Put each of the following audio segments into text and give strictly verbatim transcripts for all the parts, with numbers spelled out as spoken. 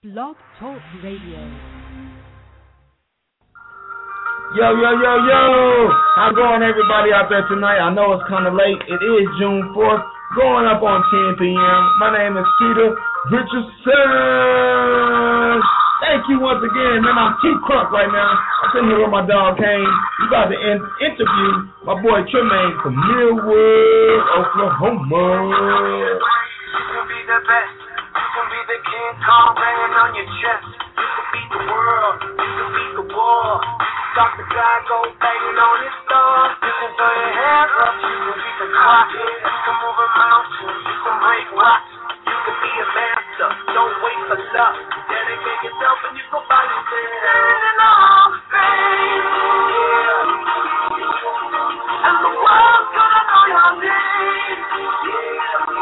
Blog Talk Radio. Yo, yo, yo, yo! How's it going, everybody out there tonight? I know it's kind of late. It is June fourth, going up on ten p.m. My name is Peter Richardson. Thank you once again, man. I'm too crunk right now. I'm sitting here with my dog, Kane. We about to in- interview my boy Tremaine from Millwood, Oklahoma. You can be the best. You can be the King Kong banging on your chest. You can beat the world. You can beat the war. Stop the guy go banging on his door. You can throw your hands up. You can beat the clock. You can move a mountain. You can break rocks. You can be a master. Don't wait for luck. Dedicate yourself and you can find yourself. Standing in the Hall of Fame. Yeah. And the world's gonna know your name. Yeah.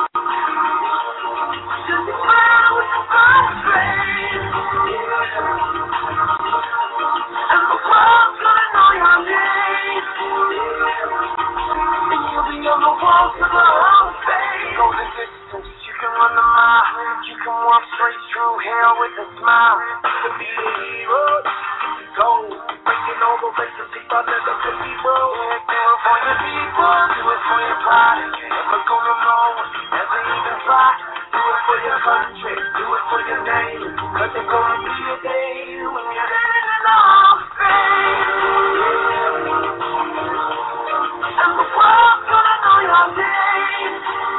Just smile with the first face. Yeah. And the world's gonna know your name. Yeah. And you'll be on the walls of the Hall of Fame. Go the distance. You can run the mile. You can walk straight through hell with a smile. You can be a hero. You can get the gold. Breaking all the races people never could be broke. Do it for your people. Do it for your pride. Never gonna know. Never even try. Do it for your country. Do it for your name. Cause there's gonna be a day when you're living in the Hall of Fame. And the world's gonna know your name.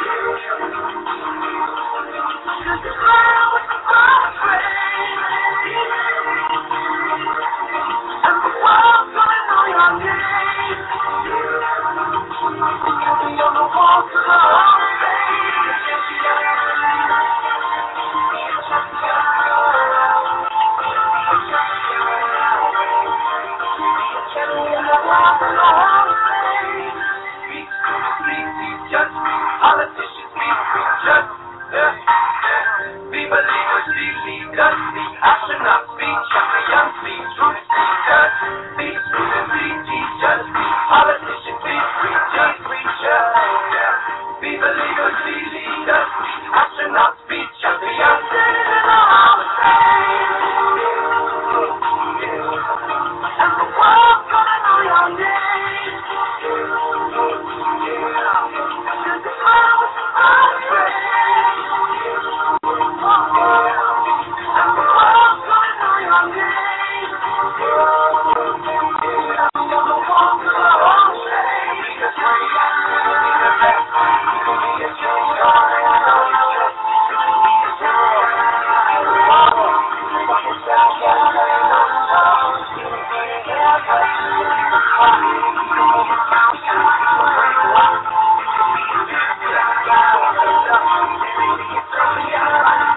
Just smile with the first face. And the world's gonna know your name. And you'll be on the walls of the Hall of Fame. Politicians be just, yeah, yeah. Be believers, be leaders, be astronauts, be champions, be truth seekers, be students, be teachers, be politicians, be preachers, preachers, yeah. Be believers, be leaders, be astronauts, be champions, standing in the Hall of Fame. And the world's gonna know your name. Just smile with the first face. And the world's gonna know your name. And the walls of the Hall of Fame. Be the great, be the best. You can be a king, God, and know your chest. You can be a hero, be the father. You can be a child, God, and know the love. You can be a helper, you can be the clock. You can move a mountain, you can break rocks. You can be a master, God, and know the love. Everything is coming out of the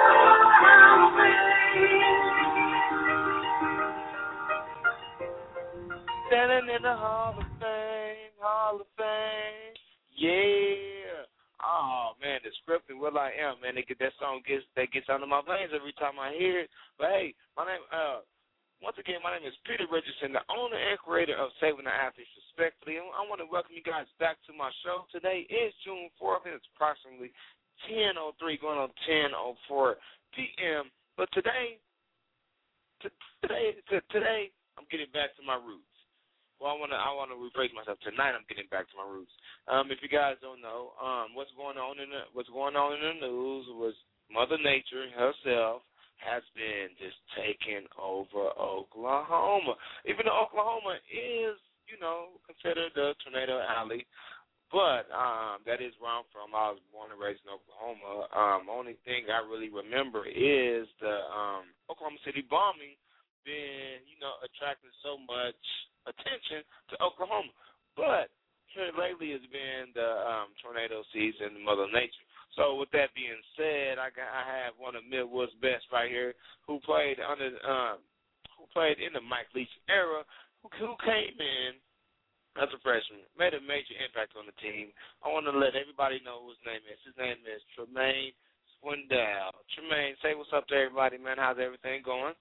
Standing in the Hall of Fame, Hall of Fame, yeah. Oh man, the script and Will I Am, man, they get that song gets that gets under my veins every time I hear it. But hey, my name, uh, once again, my name is Peter Richardson, the owner and creator of Saving the Athletes Respectfully. And I want to welcome you guys back to my show. Today is June fourth, and it's approximately ten oh three, going on ten oh four p.m. But today, t- today, t- today, I'm getting back to my roots. Well, I want to I want to rephrase myself. Tonight, I'm getting back to my roots. Um, if you guys don't know, um, what's going on in the what's going on in the news was Mother Nature herself has been just taking over Oklahoma. Even though Oklahoma is, you know, considered the tornado alley, but um, that is where I'm from. I was born and raised in Oklahoma. Um, only thing I really remember is the um, Oklahoma City bombing been, you know, attracting so much attention to Oklahoma. But here lately has been the um, tornado season, Mother Nature. So with that being said, I, got, I have one of Millwood's best right here, who played under, um, who played in the Mike Leach era, who, who came in as a freshman, made a major impact on the team. I want to let everybody know who his name is. His name is Tremaine Swindell. Tremaine, say what's up to everybody, man. How's everything going?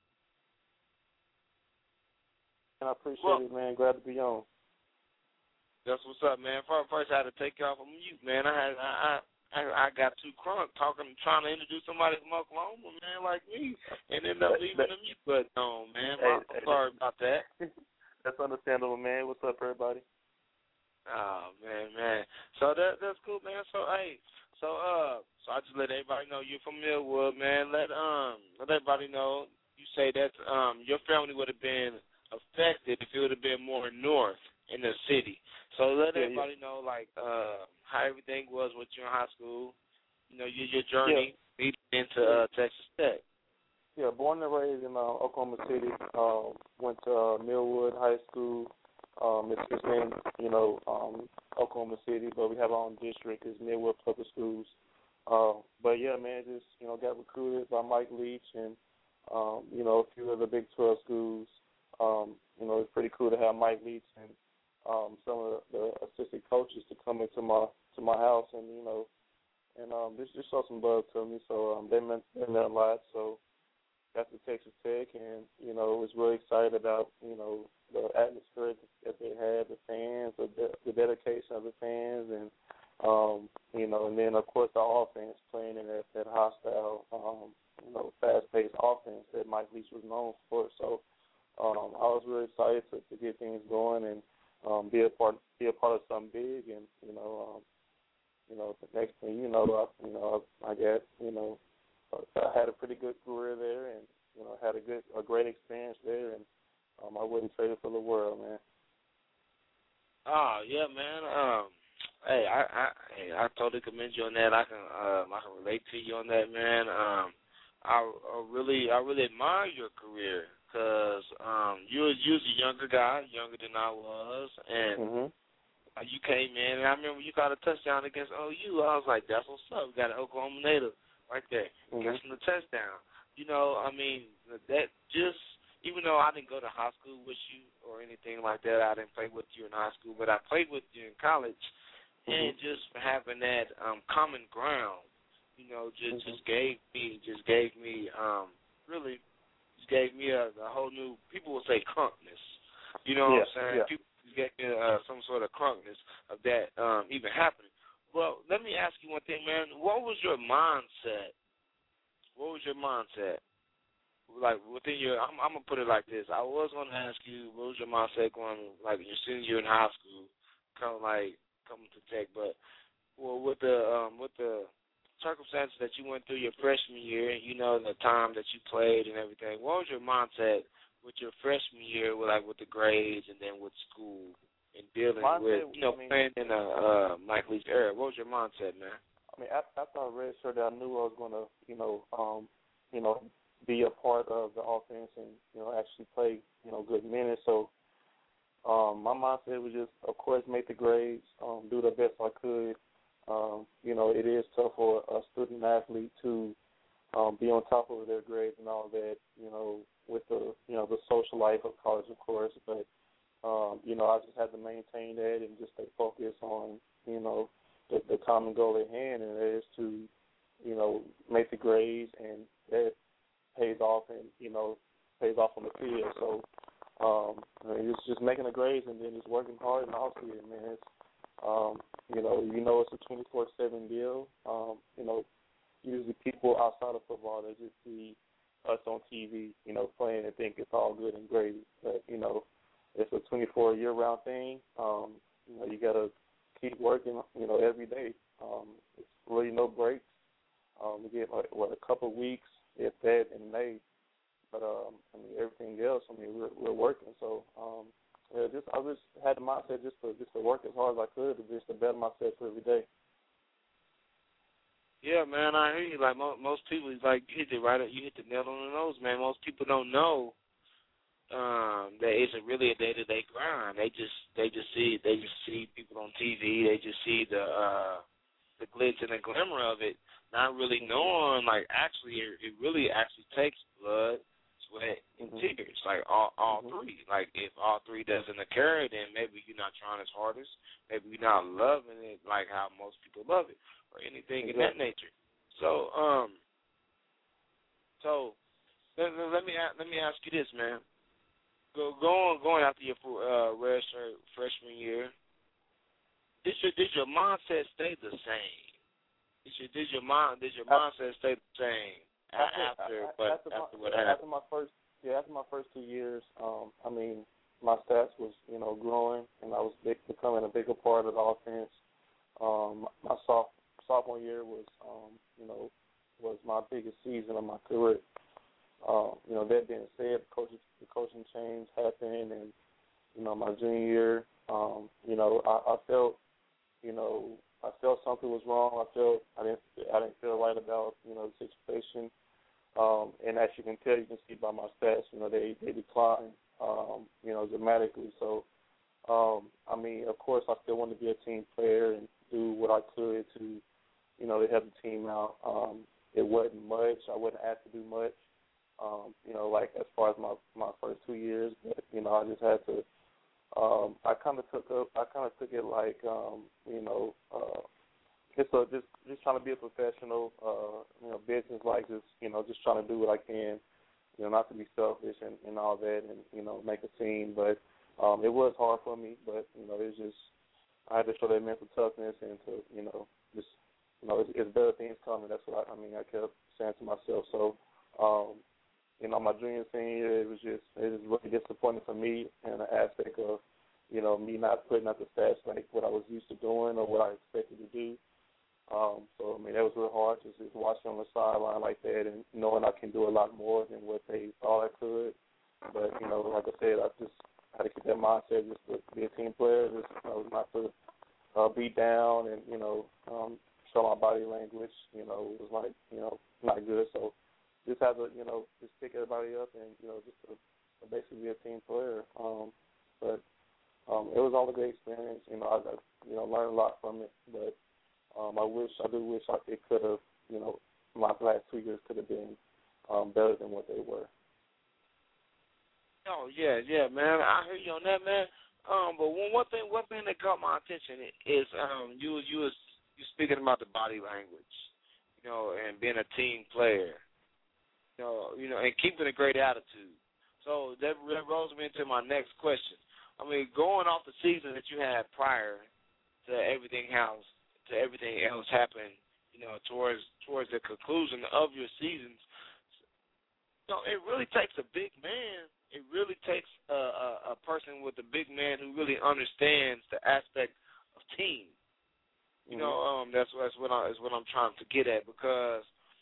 I appreciate well, it, man. Glad to be on. That's what's up, man. First, I had to take you off of mute, man. I had I, I I, I got too crunk talking, trying to introduce somebody from Oklahoma, man, like me, and ended up leaving the mute button on, man. Hey, I'm hey, sorry about that. That's understandable, man. What's up, everybody? Oh man, man. So that that's cool, man. So hey, so uh, so I just let everybody know you're from Millwood, man. Let um, let everybody know. You say that um, your family would have been affected if it would have been more north in the city. So let yeah, everybody yeah. know like uh, how everything was with you in high school. You know, your your journey yeah. leading into uh, Texas Tech. Yeah, born and raised in uh, Oklahoma City. Um, went to uh, Millwood High School. Um, it's just in, you know, um, Oklahoma City, but we have our own district. It's Millwood Public Schools. Uh, but, yeah, man, just, you know, got recruited by Mike Leach and, um, you know, a few of the Big twelve schools. Um, you know, it's pretty cool to have Mike Leach and um, some of the assistant coaches to come into my to my house and, you know, and um, just, just show some love to me. So um, they meant, they meant a lot. So got to Texas Tech and, you know, was really excited about, you know, the atmosphere that they had, the fans, the, the dedication of the fans, and, um, you know, and then, of course, the offense playing in that, that hostile, um, you know, fast-paced offense that Mike Leach was known for. So um, I was really excited to, to get things going and um, be a part be a part of something big. And, you know, um, you know, the next thing you know, I, you know, I, I got, you know, I had a pretty good career there and, you know, had a good, a great experience there, and Um, I wouldn't trade it for the world, man. Oh yeah, man. Um, hey, I, I, hey, I totally commend you on that. I can, um, I can relate to you on that, man. Um, I, I really, I really admire your career because um, you was, you was a younger guy, younger than I was, and mm-hmm. you came in. And I remember you got a touchdown against O U. I was like, that's what's up. We got an Oklahoma native right there, mm-hmm. catching the touchdown. You know, I mean, that just. Even though I didn't go to high school with you or anything like that, I didn't play with you in high school, but I played with you in college, mm-hmm. and just having that um, common ground, you know, just mm-hmm. just gave me, just gave me, um, really, just gave me a, a whole new. People will say crunkness, you know yeah, what I'm saying? Yeah. People just get me uh, some sort of crunkness of that um, even happening. Well, let me ask you one thing, man. What was your mindset? What was your mindset? Like within your, I'm, I'm gonna put it like this. I was gonna ask you, what was your mindset going, like your senior year in high school, kind of like coming to Tech, but well, with the um, with the circumstances that you went through your freshman year, you know, the time that you played and everything. What was your mindset with your freshman year, with like with the grades and then with school and dealing mindset, with, you know, I mean, playing in a uh, Mike Leach era? What was your mindset, man? I mean, after I read sure that I knew I was gonna, you know, um, you know. be a part of the offense and, you know, actually play, you know, good minutes. So um, my mindset was just, of course, make the grades, um, do the best I could. Um, you know, it is tough for a student athlete to um, be on top of their grades and all that, you know, with the, you know, the social life of college, of course. But, um, you know, I just had to maintain that and just stay focused on, you know, the, the common goal at hand, and that is to, you know, make the grades, and that pays off and, you know, pays off on the field. So um, I mean, it's just making the grades and then just working hard in the off season, man. It's, um, you know, you know, it's a twenty-four seven deal. Um, you know, usually people outside of football, they just see us on T V, you know, playing and think it's all good and great. But, you know, it's a twenty-four year-round thing. Um, you know, you got to keep working, you know, every day. Um, it's really no breaks. Um, we get, like, what, a couple of weeks, if that, in May, but um, I mean everything else. I mean we're we're working, so um, yeah, just I just had the mindset just to just to work as hard as I could, to just to better myself every day. Yeah, man, I hear you. Like mo- most people, it's like you hit it right. You hit the nail on the nose, man. Most people don't know um, that it's a really a day to day grind. They just they just see they just see people on T V. They just see the uh, the glitz and the glimmer of it. Not really knowing, like, actually, it, it really actually takes blood, sweat, and mm-hmm. tears, like, all, all mm-hmm. three. Like, if all three doesn't occur, then maybe you're not trying as hard as, maybe you're not loving it like how most people love it, or anything exactly. in that nature. So, um, so let, let me let me ask you this, man. Go going going after your uh, freshman year, did your did your mindset stay the same? Did your did your mind did your mindset stay the same after, after but after, after my, what happened? After my first yeah after my first two years, um, I mean my stats was you know growing and I was big, becoming a bigger part of the offense. Um, my soph, sophomore year was um, you know was my biggest season of my career. Um, you know that being said, the coaching the coaching change happened and you know my junior year, um, you know I, I felt you know. I felt something was wrong. I felt I didn't I didn't feel right about you know the situation, um, and as you can tell, you can see by my stats, you know they they declined, um, you know dramatically. So, um, I mean, of course, I still wanted to be a team player and do what I could to, you know, to help the team out. Um, it wasn't much. I wasn't asked to do much, um, you know, like as far as my my first two years, but you know I just had to. Um, I kind of took up. I kind of took it like, um, you know, uh, just a, just just trying to be a professional, uh, you know, business like just, you know, just trying to do what I can, you know, not to be selfish and, and all that, and you know, make a team. But um, it was hard for me. But you know, it's just I had to show that mental toughness and to, you know, just, you know, it's, it's better things coming. That's what I, I mean. I kept saying to myself. So. Um, You know, my junior senior year, it was just it was really disappointing for me in the aspect of, you know, me not putting up the stats like what I was used to doing or what I expected to do. Um, so I mean, that was real hard just, just watching on the sideline like that and knowing I can do a lot more than what they thought I could. But you know, like I said, I just had to keep that mindset just to be a team player, just you know, not to uh, be down and you know um, show my body language. You know, it was like you know not good. So. Just have to, you know, just pick everybody up and, you know, just to, to basically be a team player. Um, but um, it was all a great experience. You know, I, I, you know, learned a lot from it. But um, I wish, I do wish I, it could have, you know, my last two years could have been um, better than what they were. Oh yeah, yeah, man. I hear you on that, man. Um, but one, one thing, one thing that caught my attention is um, you, you was you speaking about the body language, you know, and being a team player. You know, you know, and keeping a great attitude. So that, that rolls me into my next question. I mean, going off the season that you had prior to everything else, to everything else happening, you know, towards towards the conclusion of your seasons, you know, it really takes a big man. It really takes a, a, a person with a big man who really understands the aspect of team. You mm-hmm. know, um, that's that's what I is what I'm trying to get at because.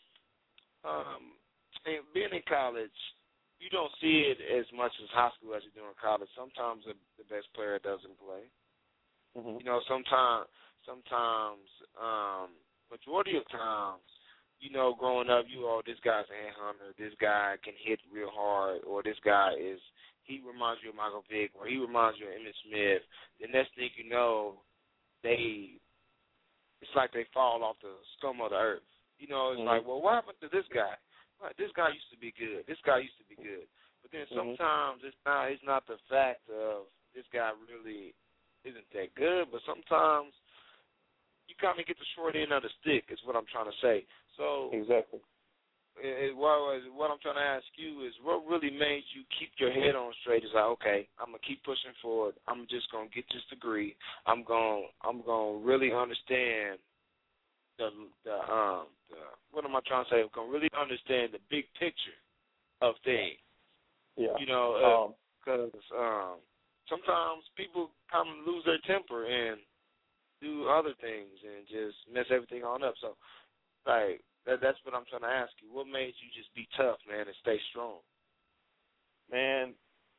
Um, And being in college, you don't see it as much as high school as you do in college. Sometimes the, the best player doesn't play. Mm-hmm. You know, sometimes, sometimes, um, majority of times, you know, growing up, you oh, this guy's a handhunter, this guy can hit real hard, or this guy is he reminds you of Michael Vick, or he reminds you of Emmitt Smith. The next thing you know, they it's like they fall off the scum of the earth. You know, it's mm-hmm. like, well, what happened to this guy? This guy used to be good. This guy used to be good. But then sometimes mm-hmm. it's not it's not the fact of this guy really isn't that good, but sometimes you kind of get the short end of the stick is what I'm trying to say. So exactly. It, it, what, what I'm trying to ask you is what really made you keep your head on straight is like, okay, I'm going to keep pushing forward. I'm just going to get this degree. I'm going I'm going to really understand The, the um the, what am I trying to say? I'm gonna really understand the big picture of things. Yeah. You know, because uh, um, um, sometimes people kind of lose their temper and do other things and just mess everything on up. So, like that, that's what I'm trying to ask you. What made you just be tough, man, and stay strong? Man,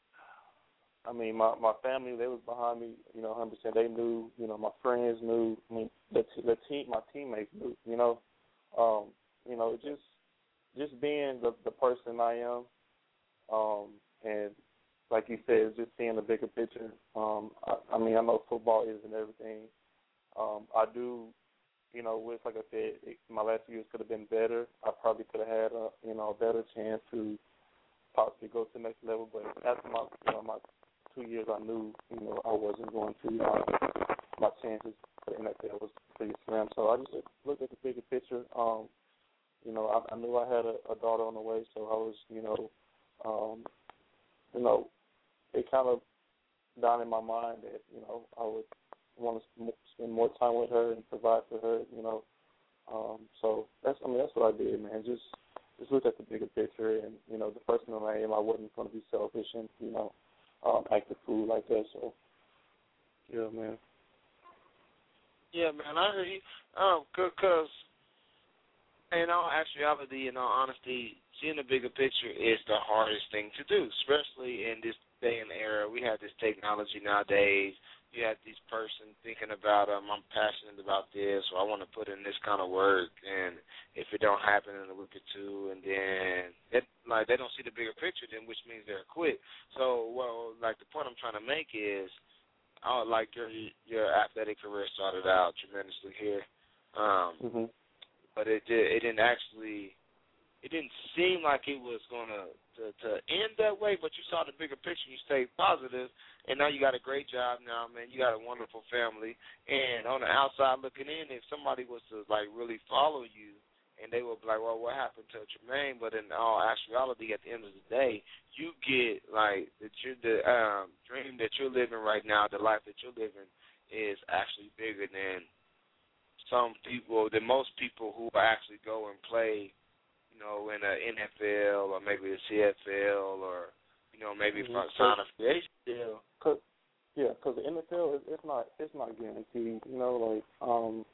I mean, my my family, they was behind me, you know, one hundred percent. They knew, you know, my friends knew, I mean, the the team, my teammates knew, you know, um, you know, just just being the the person I am, um, and like you said, it's just seeing the bigger picture. Um, I, I mean, I know football isn't everything. Um, I do, you know, wish, like I said, it, my last few years could have been better. I probably could have had a, you know, a better chance to possibly go to the next level. But after my, you know, my two years, I knew, you know, I wasn't going to. Uh, my chances for the N F L was pretty slim. So I just looked at the bigger picture. Um, you know, I, I knew I had a, a daughter on the way, so I was, you know, um, you know, it kind of down in my mind that, you know, I would want to spend more time with her and provide for her, you know, Um, so that's I mean that's what I did, man. Just just looked at the bigger picture, and you know, the person that I am, I wasn't going to be selfish and you know, um, act a fool like that. So yeah, man. Yeah, man, I hear you. Um, cause in all actuality, in all honesty, seeing the bigger picture is the hardest thing to do, especially in this day and era. We have this technology nowadays. You have this person thinking about, um, I'm passionate about this, or I want to put in this kind of work, and if it don't happen in a week or two, and then it, like they don't see the bigger picture, then which means they're quit. So, well, like the point I'm trying to make is, oh, like your your athletic career started out tremendously here, um, mm-hmm. but it did, it didn't actually. It didn't seem like it was going to, to end that way, but you saw the bigger picture. You stayed positive, and now you got a great job now, man. You got a wonderful family. And on the outside looking in, if somebody was to, like, really follow you, and they would be like, well, what happened to Jermaine? But in all actuality, at the end of the day, you get, like, that you the um, dream that you're living right now, the life that you're living is actually bigger than some people, than most people who actually go and play, you know, in a N F L or maybe a C F L or, you know, maybe mm-hmm. sign a free agent deal. Cause, yeah, because the N F L, it's not it's not guaranteed. You know, like, um,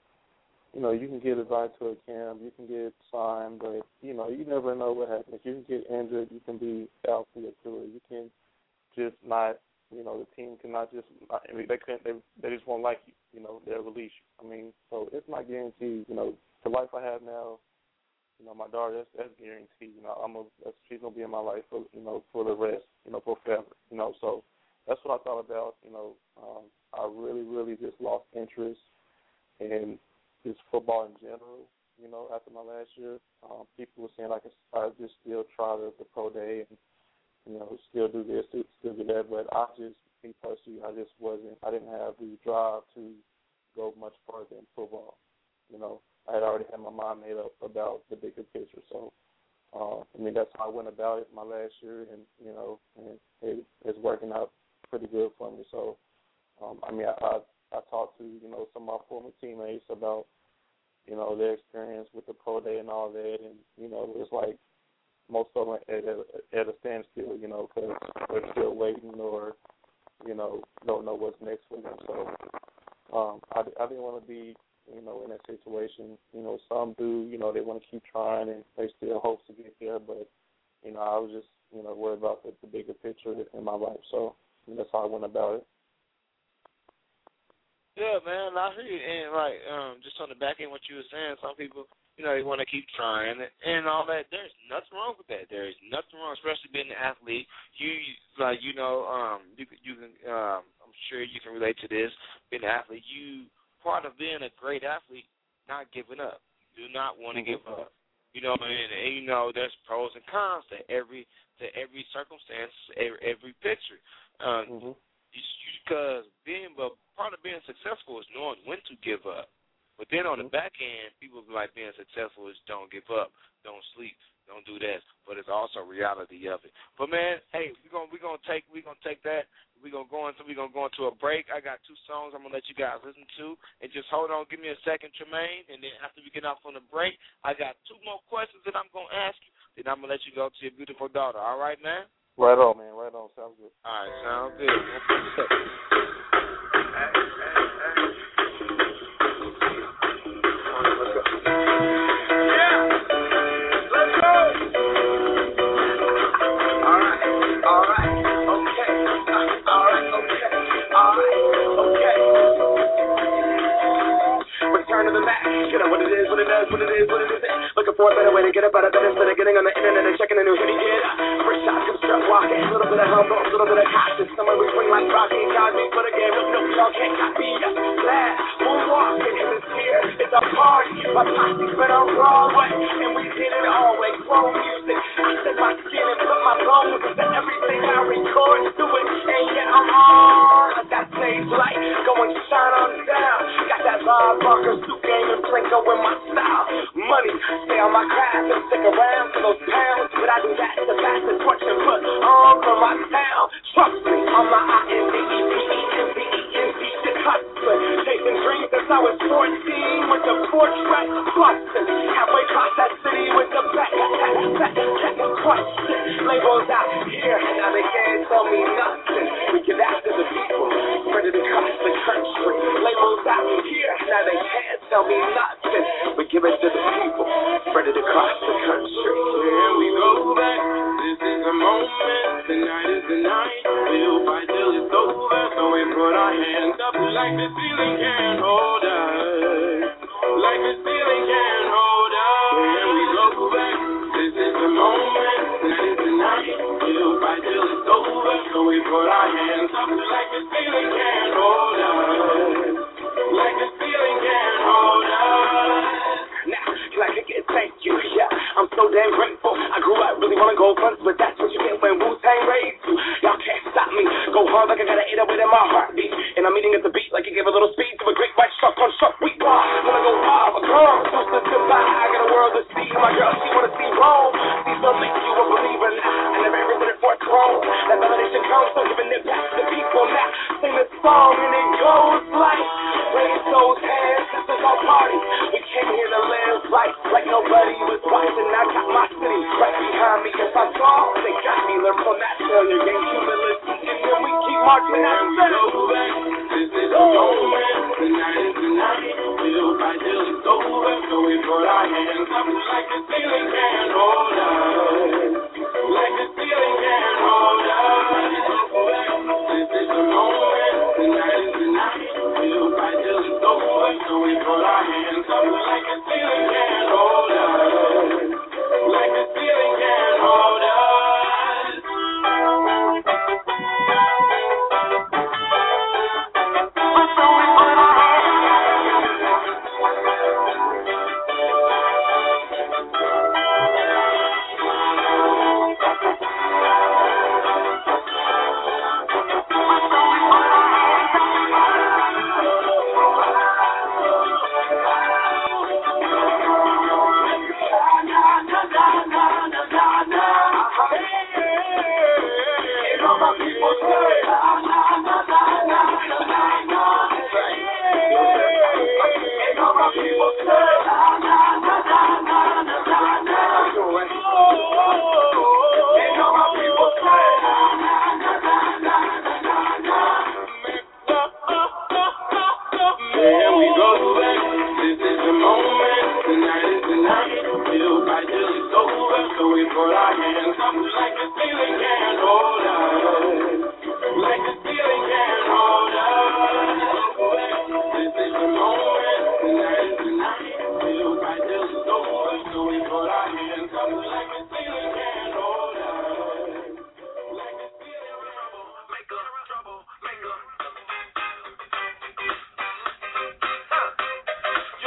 you know, you can get invited to a camp, you can get signed, but, you know, you never know what happens. You can get injured, you can be out for your career. You can just not, you know, the team cannot just, I mean, they can't, they, they just won't like you, you know, they'll release you. I mean, so it's not guaranteed. You know, the life I have now, you know, my daughter, that's, that's guaranteed. You know, I'm a, that's, she's going to be in my life for, you know, for the rest, you know, for forever. You know, so that's what I thought about. You know, um, I really, really just lost interest in just football in general, you know, after my last year. Um, people were saying I could I just still try the, the pro day and, you know, still do this, still do that. But I just, me personally, I just wasn't, I didn't have the drive to go much further in football, you know. I had already had my mind made up about the bigger picture. So, uh, I mean, that's how I went about it my last year, and, you know, and it, it's working out pretty good for me. So, um, I mean, I, I, I talked to, you know, some of my former teammates about, you know, their experience with the pro day and all that, and, you know, it's like most of them at a, at a standstill, you know, because they're still waiting or, you know, don't know what's next for them. So, um, I, I didn't want to be, you know, in that situation. You know, some do, you know, they want to keep trying and they still hope to get there, but, you know, I was just, you know, worried about the, the bigger picture in my life. So, and that's how I went about it. Yeah, man, I hear you. And, like, um, just on the back end, what you were saying, some people, you know, they want to keep trying and, and all that. There's nothing wrong with that. There's nothing wrong, especially being an athlete. You, like, you know, um, you, you can, um, I'm sure you can relate to this. Being an athlete, you, part of being a great athlete, not giving up. Do not want to mm-hmm. give up. You know, and, and you know, there's pros and cons to every to every circumstance, every, every picture. Um, mm-hmm. Because being, but part of being successful is knowing when to give up. But then on mm-hmm. the back end, people be like being successful is don't give up, don't sleep, don't do that. But it's also reality of it. But man, hey, we're gonna we're gonna take we're gonna take that. We're gonna go into we're gonna go into a break. I got two songs I'm gonna let you guys listen to, and just hold on, give me a second, Tremaine, and then after we get off on the break, I got two more questions that I'm gonna ask you. Then I'm gonna let you go to your beautiful daughter. All right, man? Right on, man. Right on. Sounds good. All right, sounds good. Hey, hey, hey. Yeah, let's go. All right, all right, okay, uh, all right, okay, all right, okay. Return to the Mac. Get up what it is, what it does, what it is, what it isn't. Looking for a better way to get up out of bed instead of getting on the internet and checking a new hit. Get up. First shot, come start walking. A little bit of humble, a little bit of cautious. Somewhere between like Rocky and Cosby for the game. No, y'all can't copy us. Glad, moonwalking in this here. It's a party. My posse's been on Broadway, and we did it all way. Grown music. I set my skin and put my bones into everything I record. Do it, and yeah, I'm on. I got stage light, going shine on down. Got that Bob Barker suit game and Plinko in my style. Money, stay on my craft and stick around for those pounds. But I do that to pass the torch and put on for my town. Trust me, on my I N D E P E N D E N D shit hustling. Chasing dreams since I was fourteen. Went to Four track bustin', halfway across that city with the back, back, back, back, question. Labels out here, now they can't tell me nothing. We give after the people, ready to cross the country. Labels out here, now they can't tell me nothing. We give it to the people, ready to cross the country. Here we go back, this is the moment, tonight is the night. We'll fight till it's over, so we put our hands up like the ceiling can't hold us. Like the ceiling can't hold us. Here we go back, this is the moment, tonight is the night. We'll fight till it's over, so we put our hands up like the ceiling can't hold us. Like the ceiling can't hold us. Now, can I kick it? Thank you, yeah, I'm so damn grateful. I grew up really wanna go fronts, but that's what you get when Wu-Tang raised you. Y'all can't stop me, go hard like I got an eight oh eight in my heartbeat. And I'm eating at the beat like you give a little speed to a great white shark on shark week. Wanna go wild, a girl, supposed to survive. I got a world to see, my girl, she wanna see Rome. See something you a believer now. I never ever did it for a throne. That validation comes from giving it back to the people now. Sing this song and it goes like, raise those hands, this is our party. We came here to live life like nobody was watching. I got my city right behind me. If I fall, they got me. Learn from that failure, gain humility, and then we keep marching out. We go back, this is the moment, tonight is the night. We'll fight till it's over, so we put our hands up like the ceiling can't hold us. Like the ceiling can't hold us. This is the moment, tonight is the night. We'll fight till it's over, so we put our hands up like the ceiling can't hold us. Like the ceiling can't hold us.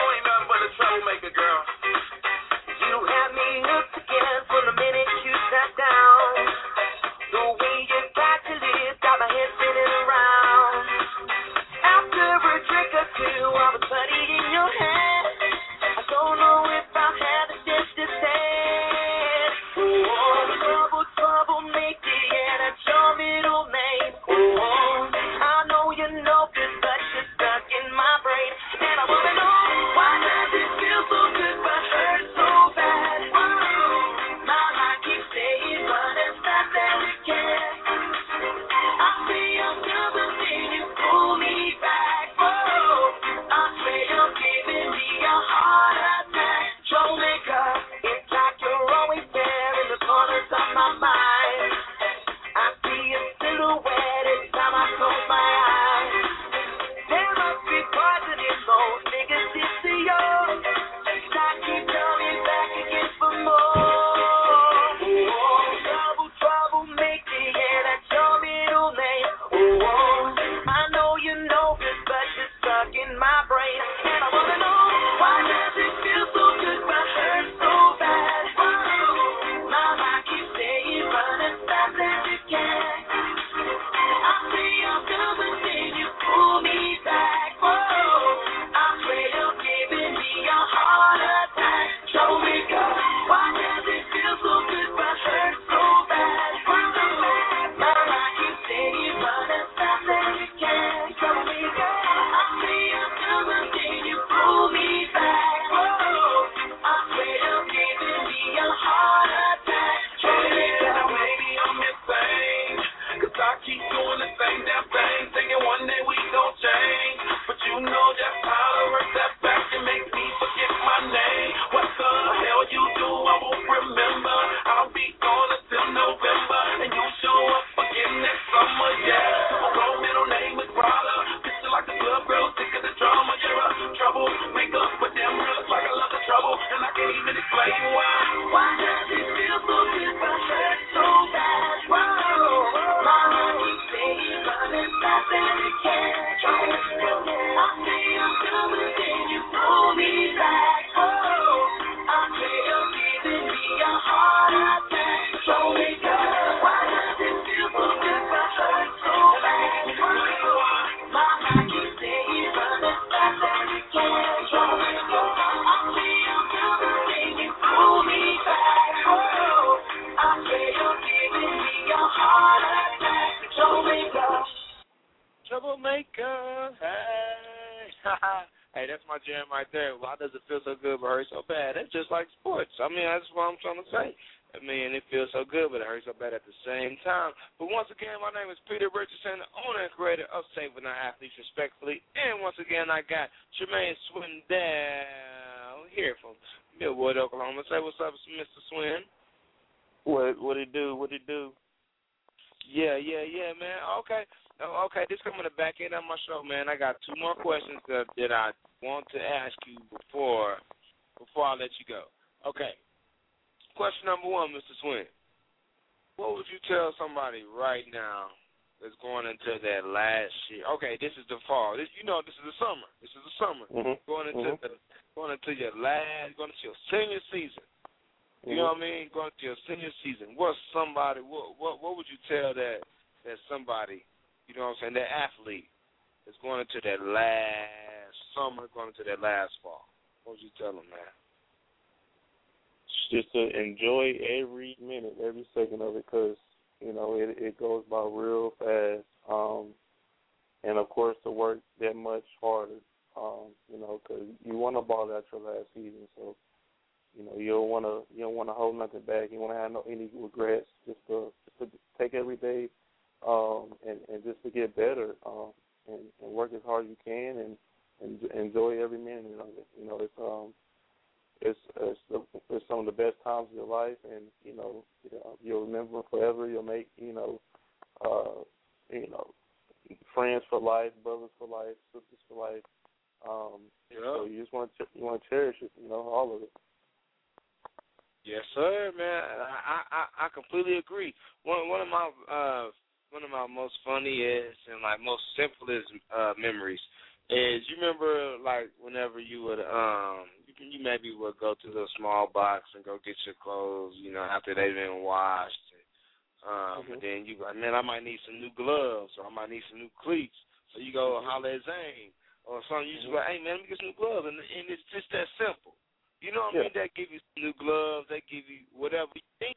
Troublemaker girl, you had me hooked again from the minute you sat maker. Hey, hey, that's my jam right there. Why does it feel so good but hurt so bad? It's just like sports. I mean, that's what I'm trying to say. I mean, it feels so good, but it hurts so bad at the same time. But once again, my name is Peter Richardson, the owner and creator of Saving Our Athletes Respectfully. And once again, I got Jermaine Swindell here from Millwood, Oklahoma. Say what's up, Mister Swin. What what it do? What it do? Yeah, yeah, yeah, man. Okay. Oh, okay, this coming to the back end of my show, man. I got two more questions that, that I want to ask you before before I let you go. Okay. Question number one, Mister Swin. What would you tell somebody right now that's going into that last year? Okay, this is the fall. This, you know, this is the summer. This is the summer. Mm-hmm. Going into mm-hmm. the, going into your last, going into your senior season. You mm-hmm. know what I mean? Going to your senior season. What's somebody? What what what would you tell that that somebody? You know what I'm saying? That athlete is going into that last summer, going into that last fall. What would you tell them, man? Just to enjoy every minute, every second of it, because you know it it goes by real fast. Um, and of course, to work that much harder. Um, you know, because you want to ball out your last season, so you know you don't want to you don't want to hold nothing back. You want to have no any regrets. Just to just to take every day. Um, and, and just to get better, um, and, and work as hard as you can, and, and enjoy every minute of it. You know, it's um, it's it's, the, it's some of the best times of your life, and you know, you know, you'll remember them forever. You'll make you know, uh, you know, friends for life, brothers for life, sisters for life. Um, yeah. So you just want to you want to cherish it. You know, all of it. Yes, sir, man. I I, I completely agree. One one of my uh. One of my most funniest and like most simplest uh, memories is you remember like whenever you would um you, you maybe would go to the small box and go get your clothes, you know, after they've been washed. Um, mm-hmm. And then you like, man, I might need some new gloves or I might need some new cleats. So you go mm-hmm. holler at Zane or something. You just mm-hmm. like, hey man, let me get some new gloves, and and it's just that simple. You know what yeah. I mean? They give you some new gloves. They give you whatever you think.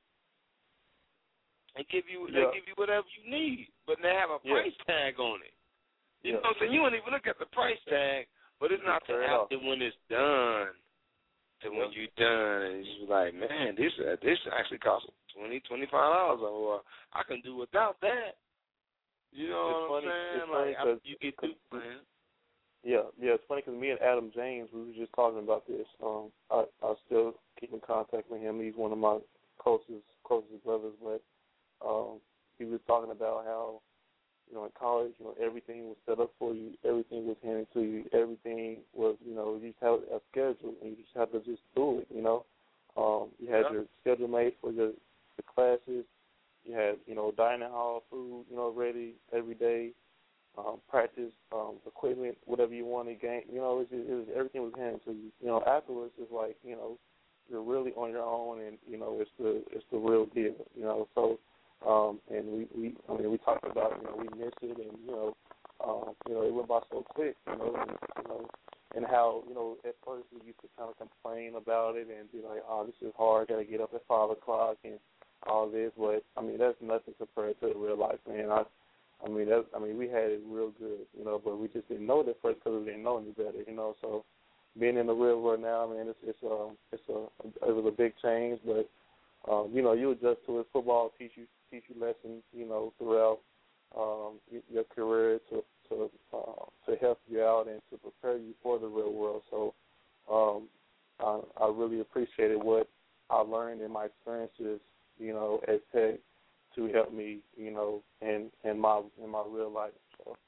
They give you they yeah. give you whatever you need, but they have a price yeah. tag on it. You yeah. know what I'm saying? You don't even look at the price tag, but it's not till after when it's done, to yeah. when you're done, and you're like, man, this uh, this actually costs twenty, twenty-five dollars, or I can do without that. You know it's what funny. I'm saying? It's like funny I, you get through, man. Yeah, yeah, it's funny because me and Adam James, we were just talking about this. Um, I I still keep in contact with him. He's one of my closest closest brothers, but. Um, he was talking about how, you know, in college, you know, everything was set up for you, everything was handed to you, everything was, you know, you just have a schedule, and you just have to just do it, you know. Um, you had yeah. your schedule made for your the classes. You had, you know, dining hall food, you know, ready every day. Um, practice um, equipment, whatever you wanted, game. You know, it was, it was everything was handed to you. You know, afterwards, it's like, you know, you're really on your own, and you know, it's the it's the real deal. You know, so. Um, and we, we, I mean, we talked about, you know, we missed it, and you know, um, you know, it went by so quick, you know, and, you know, and how, you know, at first we used to kind of complain about it and be like, oh, this is hard, got to get up at five o'clock and all this, but I mean, that's nothing compared to the real life, man. I, I mean, that's, I mean, we had it real good, you know, but we just didn't know it at first because we didn't know any better, you know. So being in the real world now, man, it's it's um it's a it was a big change, but um, you know, you adjust to it. Football teach you. teach you lessons, you know, throughout um, your career to to uh, to help you out and to prepare you for the real world. So um, I, I really appreciated what I learned in my experiences, you know, at Tech to help me, you know, in in my in my real life. So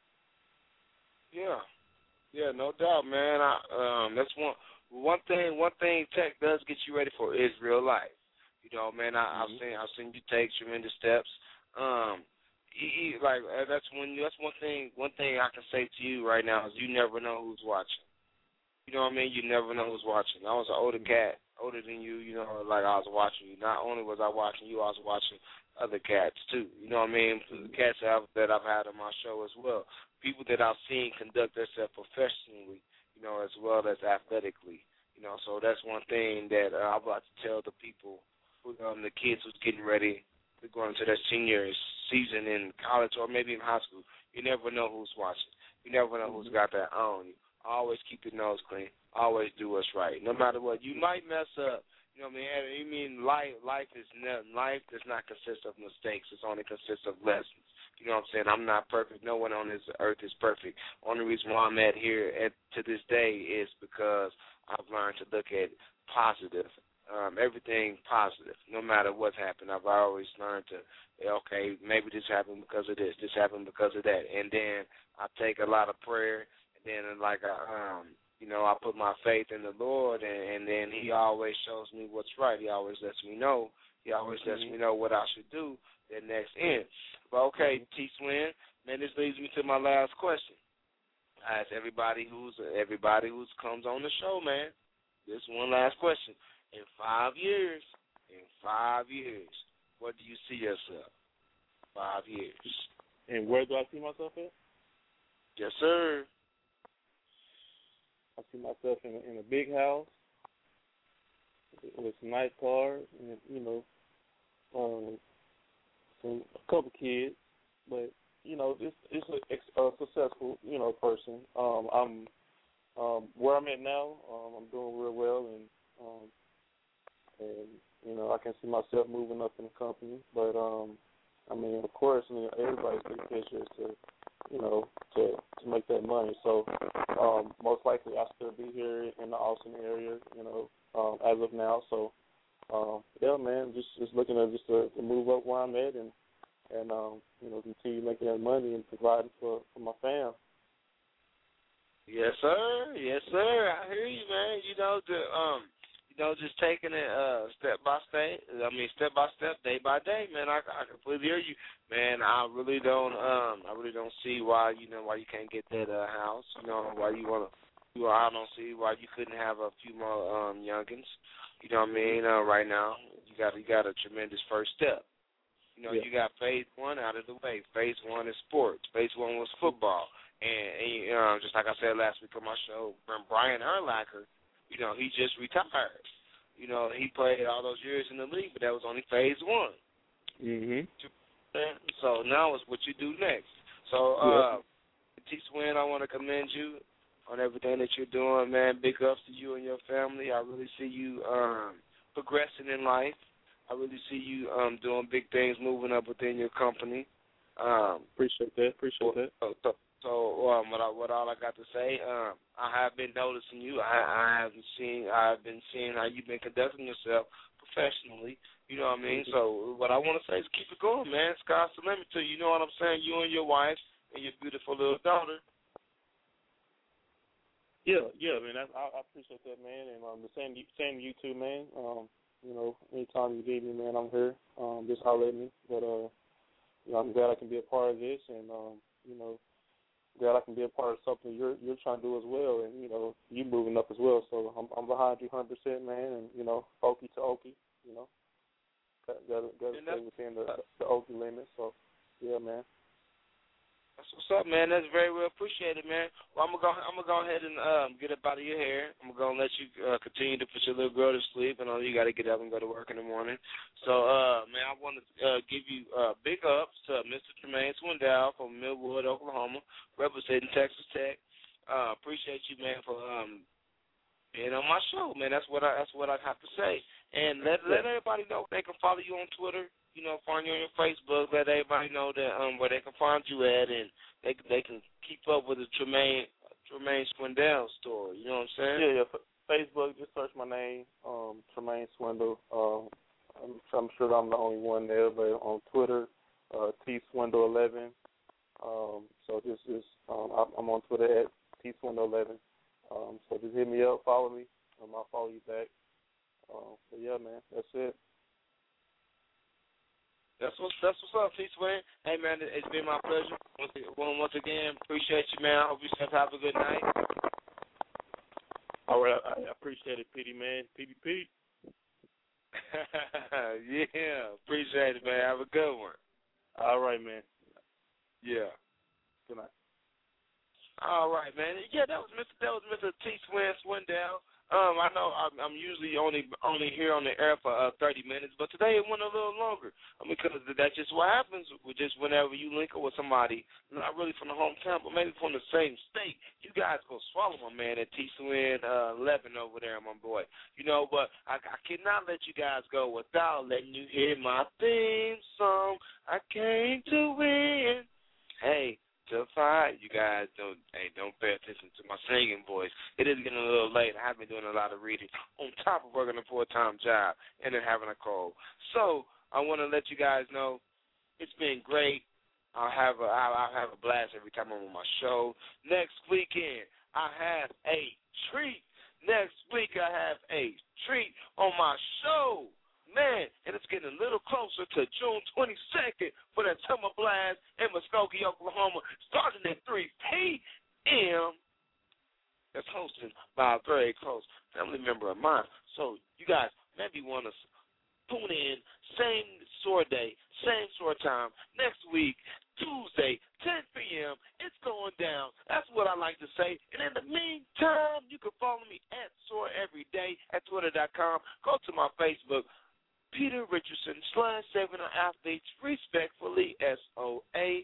yeah, yeah, no doubt, man. I, um, that's one one thing. One thing Tech does get you ready for is real life. You know, man, I, mm-hmm. I've seen I've seen you take tremendous steps. Um, he, he, like that's when that's one thing. One thing I can say to you right now is you never know who's watching. You know what I mean? You never know who's watching. I was an older cat, older than you. You know, like I was watching you. Not only was I watching you, I was watching other cats too. You know what I mean? The cats that I've, that I've had on my show as well. People that I've seen conduct themselves professionally. You know, as well as athletically. You know, so that's one thing that uh, I'd like to tell the people. Um, the kids who's getting ready to go into their senior season in college or maybe in high school, You never know who's watching. You never know who's got that on you. Always keep your nose clean. Always do what's right. No matter what. You might mess up. You know what I mean? You mean life life is ne- life does not consist of mistakes. It only consists of lessons. You know what I'm saying? I'm not perfect. No one on this earth is perfect. Only reason why I'm at here at, to this day is because I've learned to look at positive, um, everything positive, no matter what's happened. I've always learned to, okay, maybe this happened because of this, this happened because of that. And then I take a lot of prayer, and then like I, um, you know, I put my faith in the Lord, and, and then He always shows me what's right. He always lets me know. He always mm-hmm. lets me know what I should do that next end. But okay, mm-hmm. T-Swin, man, this leads me to my last question. I ask everybody who's everybody who's comes on the show, man. This one last question. In five years, in five years, where do you see yourself? Five years. And where do I see myself at? Yes, sir. I see myself in a, in a big house with some nice cars, and you know, um, some, a couple kids. But you know, it's it's a, a successful you know person. Um, I'm um, where I'm at now. Um, I'm doing real well, and um, and you know, I can see myself moving up in the company. But um, I mean, of course, I mean, everybody's big picture is to you know to to make that money. So um, most likely, I'll still be here in the Austin area. You know, um, as of now. So um, yeah, man, just just looking at just to, to move up where I'm at and. And, um, you know, continue making that money and providing for, for my fam. Yes, sir. Yes, sir. I hear you, man. You know, the, um, you know, just taking it uh, step by step. I mean, step by step, day by day, man. I, I completely hear you, man. I really don't, um, I really don't see why, you know, why you can't get that uh, house. You know, why you want to. You know, I don't see why you couldn't have a few more um, youngins. You know what I mean? Uh, right now, you got you got a tremendous first step. You know, yeah. You got phase one out of the way. Phase one is sports. Phase one was football. And, and you know, just like I said last week on my show, Brian Urlacher, you know, he just retired. You know, he played all those years in the league, but that was only phase one. Mm-hmm. So now it's what you do next. So, uh, yeah. T-Swin, I want to commend you on everything that you're doing, man. Big ups to you and your family. I really see you um, progressing in life. I really see you um, doing big things, moving up within your company. Um, appreciate that. Appreciate that. So, so, so um, what, I, what all I got to say? Um, I have been noticing you. I, I have seen. I've been seeing how you've been conducting yourself professionally. You know what I mean? Mm-hmm. So what I want to say is keep it going, man. Sky's the limit to you. You know what I'm saying? You and your wife and your beautiful little daughter. Yeah, yeah, man. I, I appreciate that, man. And um, the same, same to you too, man. Um, You know, anytime you need me, man, I'm here. Um, just holler at me. But, uh, you know, I'm glad I can be a part of this, and, um, you know, glad I can be a part of something you're you're trying to do as well, and, you know, you moving up as well. So I'm I'm behind you one hundred percent, man, and, you know, Okie to Okie, you know. Got to stay within the, the Okie limits. So, yeah, man. That's what's up, man. That's very well appreciated, man. Well, I'm gonna go. I'm gonna go ahead and um, get up out of your hair. I'm gonna let you uh, continue to put your little girl to sleep, and all you got to get up and go to work in the morning. So, uh, man, I want to uh, give you uh, big ups to Mister Tremaine Swindell from Millwood, Oklahoma, representing Texas Tech. Uh, appreciate you, man, for um, being on my show, man. That's what I. That's what I have to say. And let let everybody know they can follow you on Twitter. You know, find you on your Facebook. Let everybody know that um where they can find you at, and they they can keep up with the Tremaine Tremaine Swindell story. You know what I'm saying? Yeah, yeah. Facebook, just search my name, um, Tremaine Swindell. Um, I'm, I'm sure I'm the only one there, but on Twitter, uh, T Swindell eleven. Um, so just just um, I'm on Twitter at T Swindell eleven. Um, so just hit me up, follow me, and I'll follow you back. Um, but yeah, man, that's it. That's what's that's what's up, T-Swin. Hey, man, it's been my pleasure. Once, once again, appreciate you, man. I hope you have a good night. All right, I appreciate it, Petey, man. Petey Pete. Yeah, appreciate it, man. Have a good one. All right, man. Yeah. Good night. All right, man. Yeah, that was Mister That was Mister T-Swin Swindell. Um, I know I'm, I'm usually only only here on the air for uh, thirty minutes, but today it went a little longer. I mean, because that's just what happens with just whenever you link up with somebody, not really from the hometown, but maybe from the same state. You guys go swallow my man at T C N uh, eleven over there, my boy. You know, but I, I cannot let you guys go without letting you hear my theme song. I came to win. Hey. To fight, you guys don't hey don't pay attention to my singing voice. It is getting a little late. I have been doing a lot of reading on top of working a full time job and then having a cold. So I want to let you guys know it's been great. I'll have a I'll, I'll have a blast every time I'm on my show. Next weekend I have a treat. Next week I have a treat on my show. Man, and it's getting a little closer to June twenty-second for that summer blast in Muskogee, Oklahoma, starting at three p.m. That's hosted by a very close family member of mine. So you guys maybe want to tune in, same sort day, same sort time, next week, Tuesday, ten p.m. It's going down. That's what I like to say. And in the meantime, you can follow me at Soar Every Day at twitter dot com. Go to my Facebook, Peter Richardson slash seven athletes, respectfully, S O A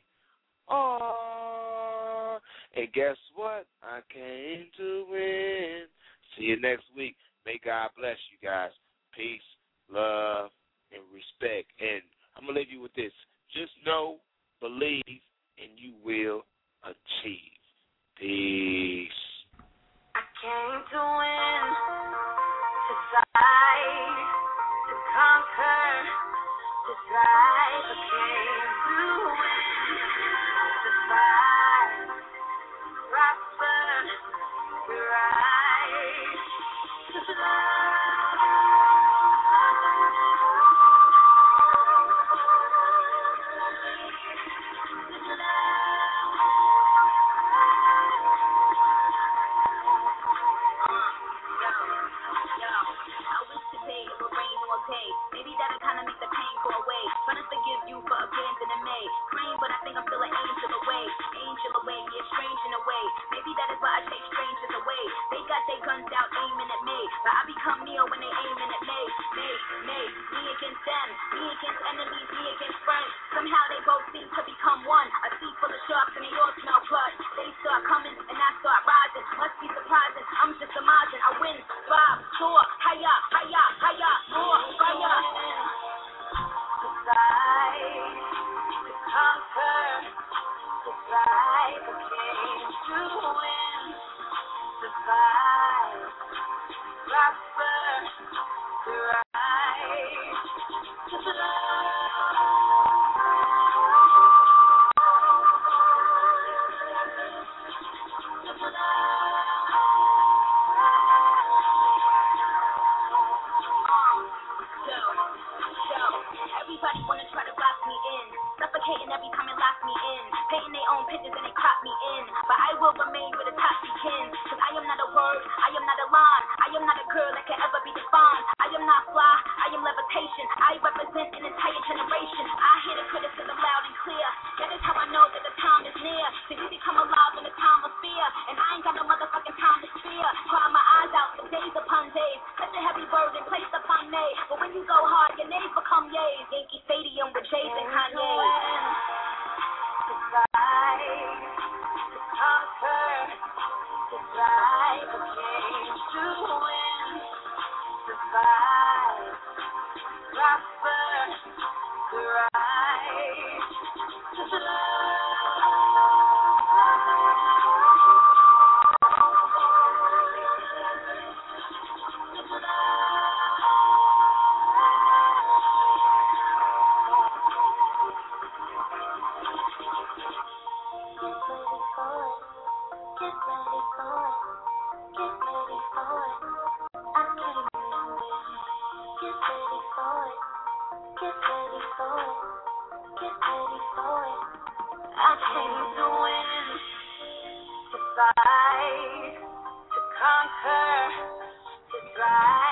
R. And guess what? I came to win. See you next week. May God bless you guys. Peace, love, and respect. And I'm going to leave you with this. Just know, believe, and you will achieve. Peace. I came to win, to fight, to conquer, to thrive. I came to win, to fight, prosper, to rise, to fly. Maybe that'll kind of make the pain go away. Trying to forgive you for abandoning me. Praying, but I think I'm still an angel away. Angel away, yeah, strange in a way. Maybe that is why I chase strangers away. They got their guns out aiming at me, but I become Neo when they aiming at me. Me, me, me against them. Me against enemies, me against friends. Somehow they both seem to become one. A sea full of sharks and they all smell blood. They start coming and I start rising. Must be surprising. I'm just amazing. I win, five, soar, higher, higher, higher, more, fire. To fight, to conquer, to fight, I came to win, to fight, prosper, to rise, to love. Everybody wanna try to lock me in, suffocating every time it locks me in, painting their own pictures and they crop me in, but I will remain with a top kin, cause I am not a word, I am not a line, I am not a girl that can ever be defined, I am not fly, I am levitation, I represent an entire generation, I hear the criticism loud and clear, that is how I know that the time is near, to we become alive in a time of fear, and I ain't got no motherfucking time to fear, cry my eyes out for days upon days, such a heavy burden placed upon me, but when you go hard, your names become yays. Yankee Stadium with Jays and Kanye. To fight, to conquer, to thrive, I came to win, to fight, prosper, to rise, to love. Fight, to conquer, to thrive.